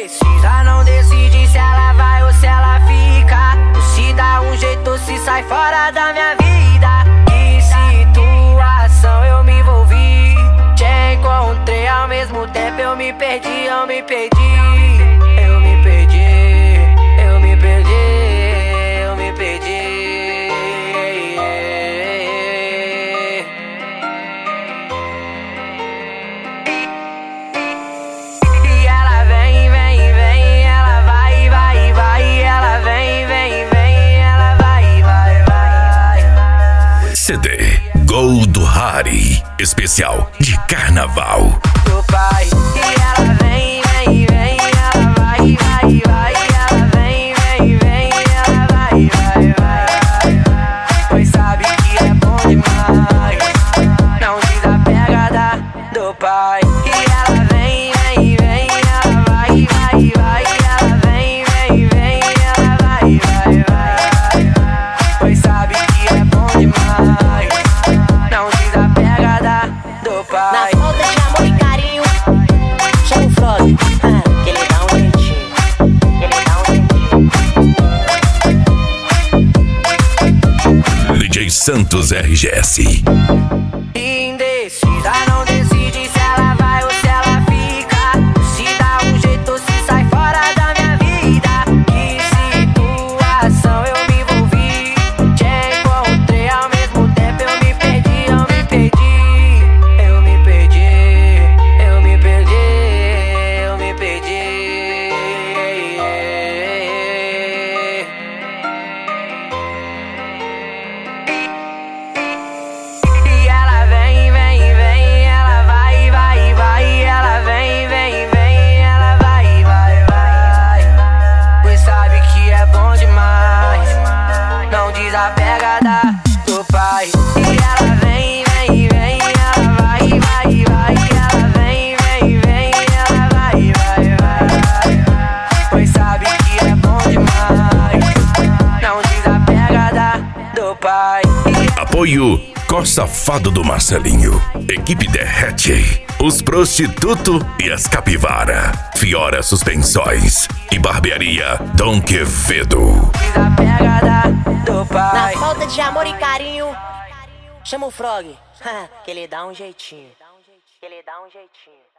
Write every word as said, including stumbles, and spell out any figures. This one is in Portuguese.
Indecisa, não decide se ela vai ou se ela fica. Se dá um jeito, se sai fora da minha vida. Que situação eu me envolvi. Te encontrei ao mesmo tempo, eu me perdi, eu me perdi. Eu me perdi, eu me perdi, eu me perdi. E ela vem, vem, vem, ela vai, vai, vai. Ela vem, vem, vem, ela vai, vai, vai. C D Gol do Hari, especial de carnaval. Do pai. E ela vem, vem, vem, ela vai, vai, vai. Ela vem, vem, vem, ela vai, vai, vai. Pois sabe que é bom demais. Não desapega da do pai. E ela vem, vem, vem, ela vai, vai, vai. Ela vem, vem, vem, ela vai, vai, vai. Pois sabe que é bom demais. Não desapega da do pai. Na falta de amor e carinho, chama o Frog, ah, que ele dá um jeitinho, que ele dá um jeitinho. D J Santos R G S. Indecisa, não decide se ela vai ou se ela fica. Se dá um jeito, se sai fora da minha vida. Que situação eu me envolvi. Te encontrei ao mesmo tempo, eu me perdi, eu me perdi. Eu me perdi, eu me perdi, eu me perdi. E ela vem, vem, vem, ela vai, vai, vai. Ela vem, vem, vem, ela vai, vai, vai. Pois sabe que é bom demais. Não desapega da do pai. E ela vem, vem, vem, ela vai, vai, vai. Ela vem, vem, vem, ela vai, vai, vai. Pois sabe que é bom demais. Não desapega da do pai. Apoio Costa Fado do Marcelinho, Equipe Derrete, Os Prostituto e as Capivara, Fiora Suspensões e Barbearia Dom Quevedo. Desapega da do Na pai. falta de amor e carinho, chama o Frog, ah, que ele dá um jeitinho, que ele dá um jeitinho.